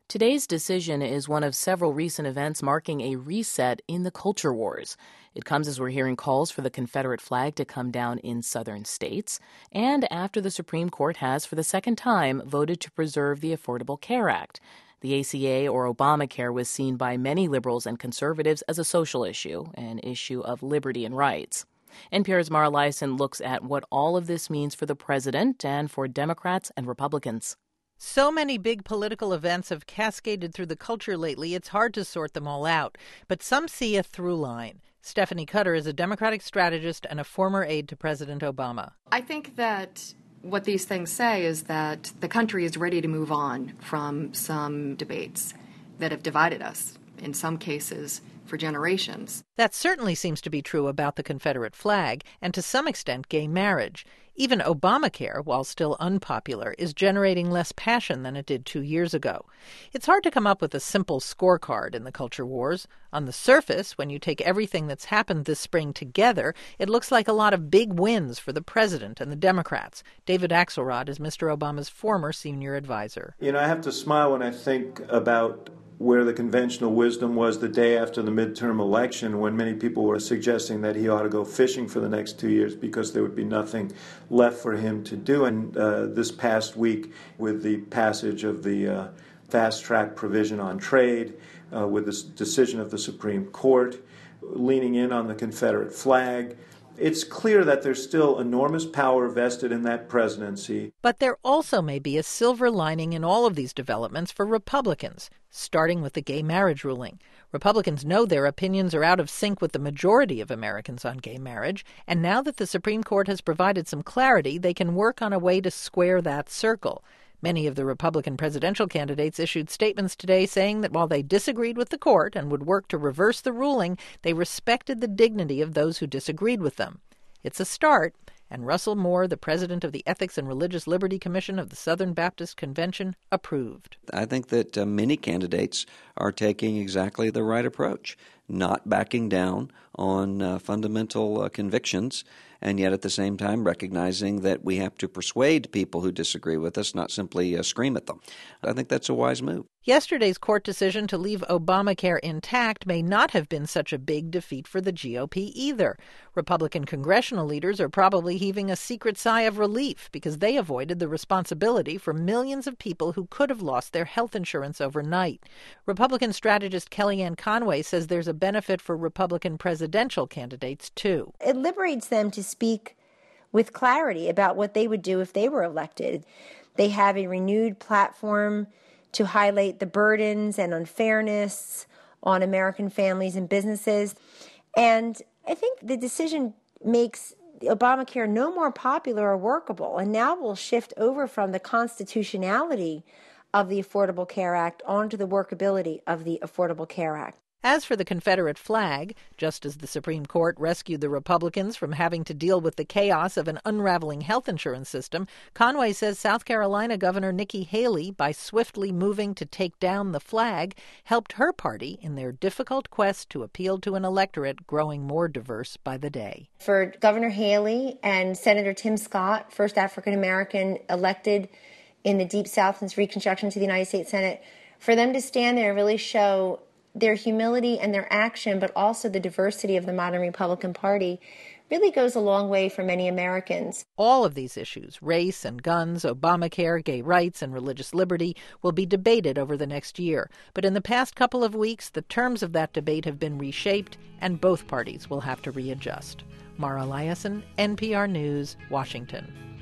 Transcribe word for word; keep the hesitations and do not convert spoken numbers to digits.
Today's decision is one of several recent events marking a reset in the culture wars. It comes as we're hearing calls for the Confederate flag to come down in southern states, and after the Supreme Court has, for the second time, voted to preserve the Affordable Care Act. The A C A, or Obamacare, was seen by many liberals and conservatives as a social issue, an issue of liberty and rights. N P R's Mara Liasson looks at what all of this means for the president and for Democrats and Republicans. So many big political events have cascaded through the culture lately, it's hard to sort them all out. But some see a through line. Stephanie Cutter is a Democratic strategist and a former aide to President Obama. I think that what these things say is that the country is ready to move on from some debates that have divided us, in some cases, for generations. That certainly seems to be true about the Confederate flag and to some extent gay marriage. Even Obamacare, while still unpopular, is generating less passion than it did two years ago. It's hard to come up with a simple scorecard in the culture wars. On the surface, when you take everything that's happened this spring together, it looks like a lot of big wins for the president and the Democrats. David Axelrod is Mister Obama's former senior advisor. You know, I have to smile when I think about where the conventional wisdom was the day after the midterm election, when many people were suggesting that he ought to go fishing for the next two years because there would be nothing left for him to do. And uh, this past week, with the passage of the uh, fast-track provision on trade, uh, with the decision of the Supreme Court, leaning in on the Confederate flag, it's clear that there's still enormous power vested in that presidency. But there also may be a silver lining in all of these developments for Republicans, starting with the gay marriage ruling. Republicans know their opinions are out of sync with the majority of Americans on gay marriage, and now that the Supreme Court has provided some clarity, they can work on a way to square that circle. Many of the Republican presidential candidates issued statements today saying that while they disagreed with the court and would work to reverse the ruling, they respected the dignity of those who disagreed with them. It's a start, and Russell Moore, the president of the Ethics and Religious Liberty Commission of the Southern Baptist Convention, approved. I think that uh, many candidates are taking exactly the right approach, not backing down on uh, fundamental uh, convictions, and yet at the same time recognizing that we have to persuade people who disagree with us, not simply uh, scream at them. I think that's a wise move. Yesterday's court decision to leave Obamacare intact may not have been such a big defeat for the G O P either. Republican congressional leaders are probably heaving a secret sigh of relief because they avoided the responsibility for millions of people who could have lost their health insurance overnight. Republican strategist Kellyanne Conway says there's a benefit for Republican presidential candidates, too. It liberates them to speak with clarity about what they would do if they were elected. They have a renewed platform to highlight the burdens and unfairness on American families and businesses. And I think the decision makes Obamacare no more popular or workable, and now will shift over from the constitutionality of the Affordable Care Act onto the workability of the Affordable Care Act. As for the Confederate flag, just as the Supreme Court rescued the Republicans from having to deal with the chaos of an unraveling health insurance system, Conway says South Carolina Governor Nikki Haley, by swiftly moving to take down the flag, helped her party in their difficult quest to appeal to an electorate growing more diverse by the day. For Governor Haley and Senator Tim Scott, first African-American elected in the Deep South since Reconstruction to the United States Senate, for them to stand there and really show their humility and their action, but also the diversity of the modern Republican Party, really goes a long way for many Americans. All of these issues, race and guns, Obamacare, gay rights, and religious liberty, will be debated over the next year. But in the past couple of weeks, the terms of that debate have been reshaped, and both parties will have to readjust. Mara Liasson, N P R News, Washington.